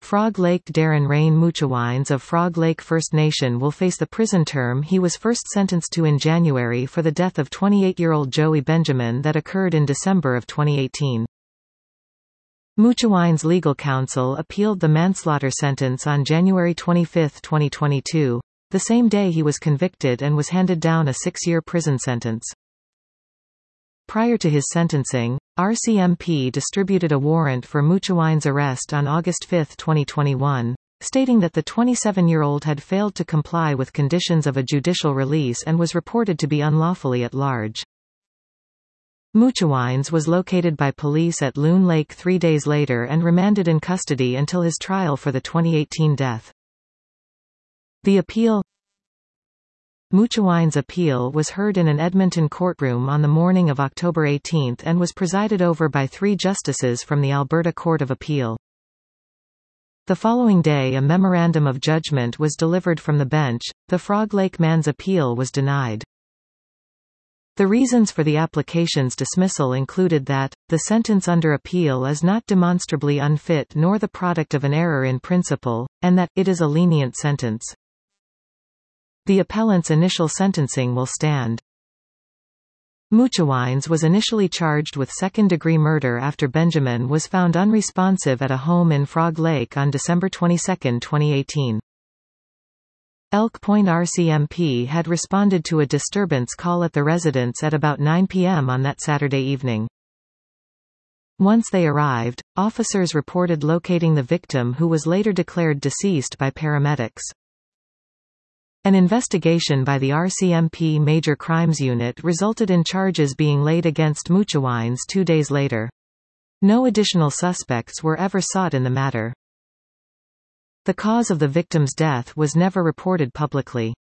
Frog Lake Darren Rain Muchawines of Frog Lake First Nation will face the prison term he was first sentenced to in January for the death of 28-year-old Joey Benjamin that occurred in December of 2018. Muchawines' legal counsel appealed the manslaughter sentence on January 25, 2022, the same day he was convicted, and was handed down a 6-year prison sentence. Prior to his sentencing, RCMP distributed a warrant for Muchawines' arrest on August 5, 2021, stating that the 27-year-old had failed to comply with conditions of a judicial release and was reported to be unlawfully at large. Muchawines was located by police at Loon Lake 3 days later and remanded in custody until his trial for the 2018 death. The appeal Muchawines' appeal was heard in an Edmonton courtroom on the morning of October 18 and was presided over by 3 justices from the Alberta Court of Appeal. The following day a memorandum of judgment was delivered from the bench. The Frog Lake man's appeal was denied. The reasons for the application's dismissal included that, the sentence under appeal is not demonstrably unfit nor the product of an error in principle, and that, it is a lenient sentence. The appellant's initial sentencing will stand. Muchawines was initially charged with second-degree murder after Benjamin was found unresponsive at a home in Frog Lake on December 22, 2018. Elk Point RCMP had responded to a disturbance call at the residence at about 9 p.m. on that Saturday evening. Once they arrived, officers reported locating the victim, who was later declared deceased by paramedics. An investigation by the RCMP Major Crimes Unit resulted in charges being laid against Muchawines 2 days later. No additional suspects were ever sought in the matter. The cause of the victim's death was never reported publicly.